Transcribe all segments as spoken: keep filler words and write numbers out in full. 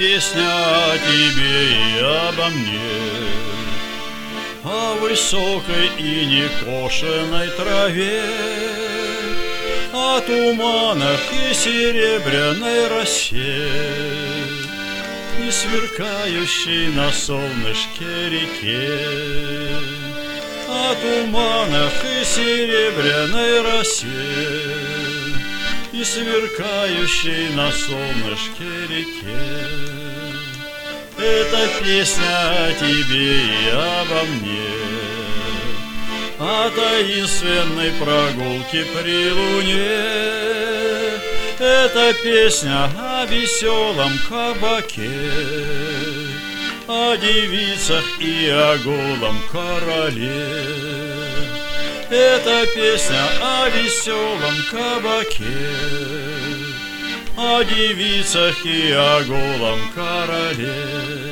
песня о тебе и обо мне, о высокой и некошенной траве, о туманах и серебряной росе и сверкающей на солнышке реке, о туманах и серебряной росе и сверкающей на солнышке реке. Это песня о тебе и обо мне, о таинственной прогулке при луне. Это песня о веселом кабаке, о девицах и о голом короле. Это песня о веселом кабаке, о девицах и о голом короле.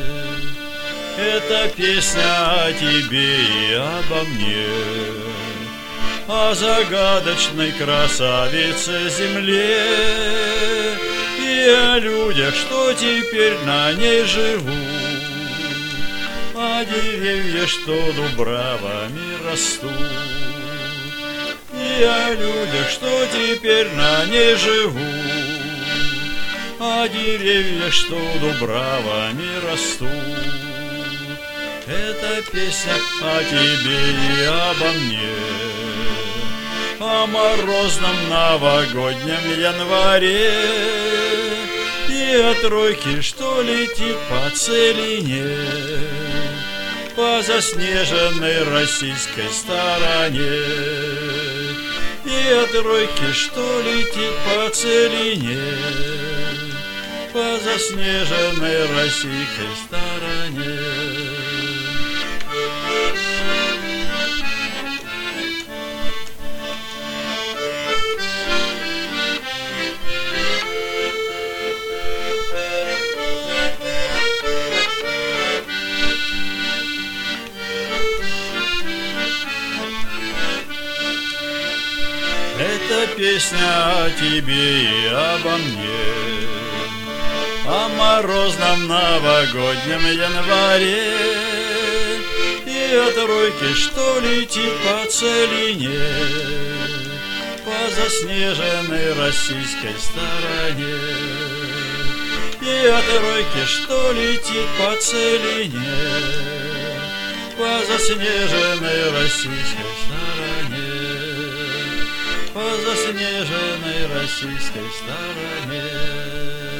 Это песня о тебе и обо мне, о загадочной красавице земле и о людях, что теперь на ней живут, о деревьях, что дубравами растут, и о людях, что теперь на ней живут, о деревьях, что дубравами растут. Это песня о тебе и обо мне, о морозном новогоднем январе и о тройке, что летит по целине, по заснеженной российской стороне. И о тройке, что летит по целине, по заснеженной российской стороне. Это песня о тебе и обо мне, о морозном новогоднем январе и о тройке, что летит по целине, по заснеженной российской стороне. И о тройке, что летит по целине, по заснеженной российской стороне, по заснеженной российской стороне.